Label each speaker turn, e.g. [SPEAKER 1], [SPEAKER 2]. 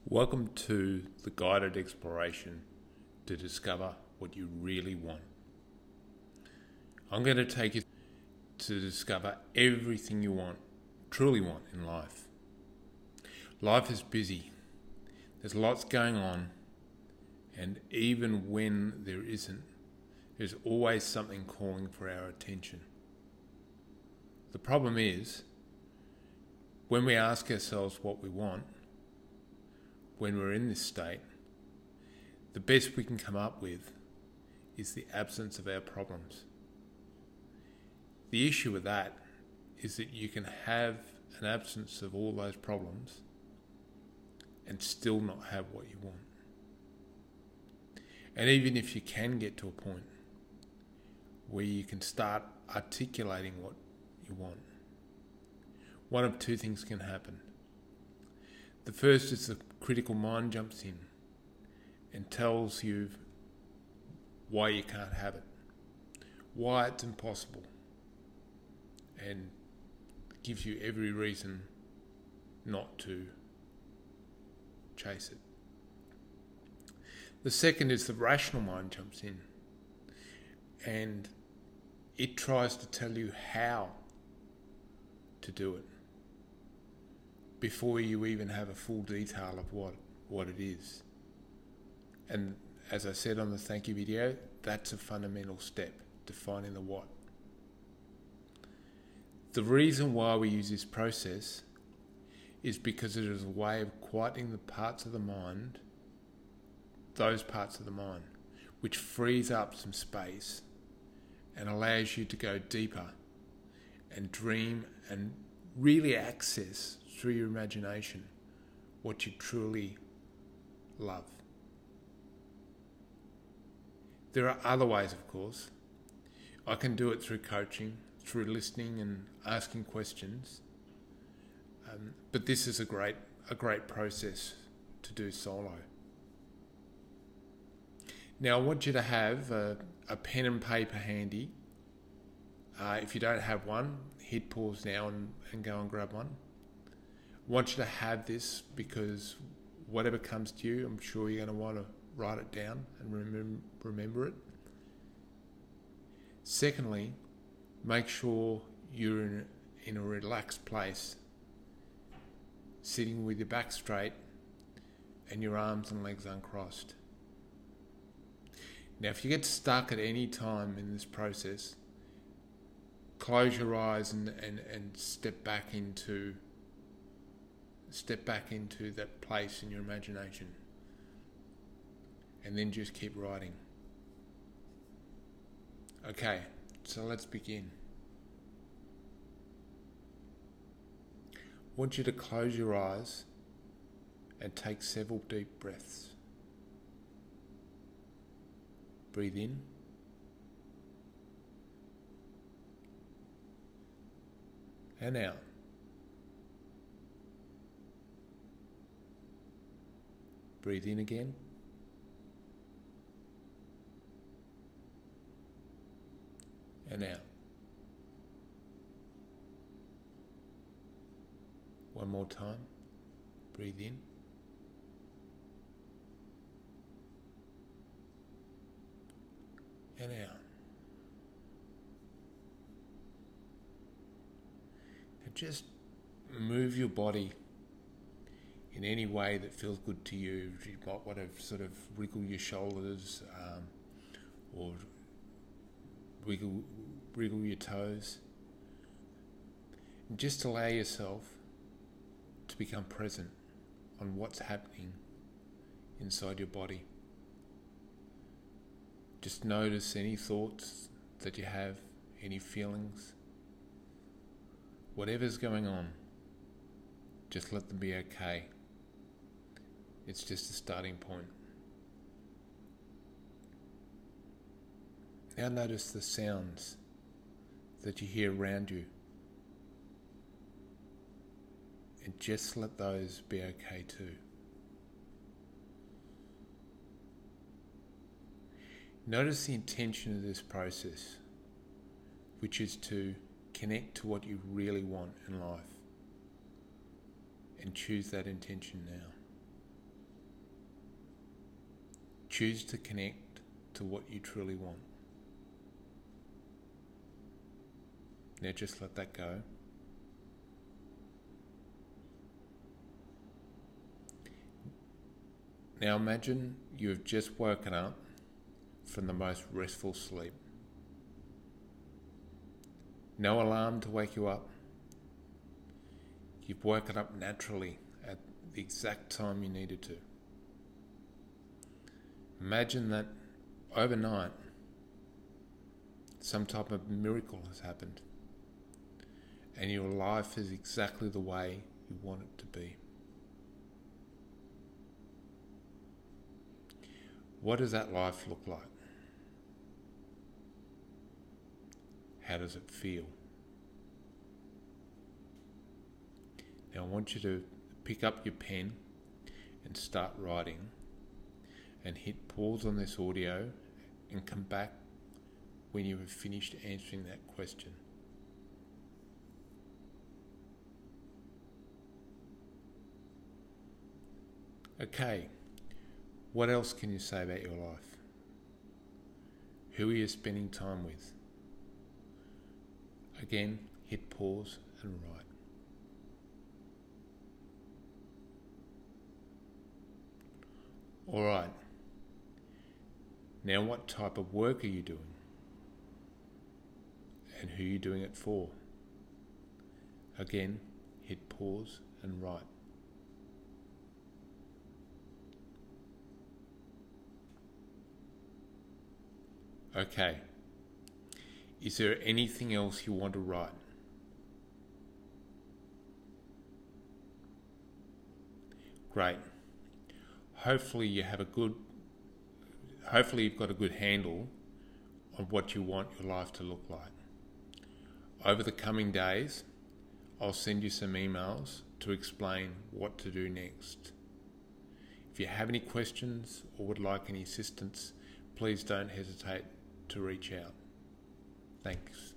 [SPEAKER 1] Welcome to the guided exploration to discover what you really want. I'm going to take you to discover everything you want, truly want in life. Life is busy. There's lots going on, and even when there isn't, there's always something calling for our attention. The problem is, when we ask ourselves what we want, when we're in this state, the best we can come up with is the absence of our problems. The issue with that is that you can have an absence of all those problems and still not have what you want. And even if you can get to a point where you can start articulating what you want, one of two things can happen. The first is the critical mind jumps in and tells you why you can't have it, why it's impossible, and gives you every reason not to chase it. The second is the rational mind jumps in and it tries to tell you how to do it before you even have a full detail of what it is. And as I said on the thank you video, that's a fundamental step, defining the what. The reason why we use this process is because it is a way of quieting the parts of the mind, those parts of the mind, which frees up some space and allows you to go deeper and dream and really access through your imagination what you truly love. There are other ways, of course. I can do it through coaching, through listening and asking questions, but this is a great process to do solo. Now I want you to have a pen and paper handy. If you don't have one, hit pause now and go and grab one. I want you to have this because whatever comes to you, I'm sure you're going to want to write it down and remember it. Secondly, make sure you're in a relaxed place, sitting with your back straight and your arms and legs uncrossed. Now, if you get stuck at any time in this process, close your eyes and step back into that place in your imagination, and then just keep writing. Okay, so let's begin. I want you to close your eyes and take several deep breaths. Breathe in and out. Breathe in again. And out. One more time. Breathe in. And out. And just move your body in any way that feels good to you. You might want to sort of wriggle your shoulders or wriggle your toes. And just allow yourself to become present on what's happening inside your body. Just notice any thoughts that you have, any feelings, whatever's going on, just let them be okay. It's just a starting point. Now notice the sounds that you hear around you, and just let those be okay too. Notice the intention of this process, which is to connect to what you really want in life, and choose that intention now. Choose to connect to what you truly want. Now just let that go. Now imagine you have just woken up from the most restful sleep. No alarm to wake you up. You've woken up naturally at the exact time you needed to. Imagine that overnight some type of miracle has happened and your life is exactly the way you want it to be. What does that life look like? How does it feel? Now I want you to pick up your pen and start writing, and hit pause on this audio and come back when you have finished answering that question. Okay, what else can you say about your life? Who are you spending time with? Again, hit pause and write. Alright, now what type of work are you doing? And who are you doing it for? Again, hit pause and write. Okay, is there anything else you want to write? Great. Hopefully you've got a good handle on what you want your life to look like. Over the coming days, I'll send you some emails to explain what to do next. If you have any questions or would like any assistance, please don't hesitate to reach out. Thanks.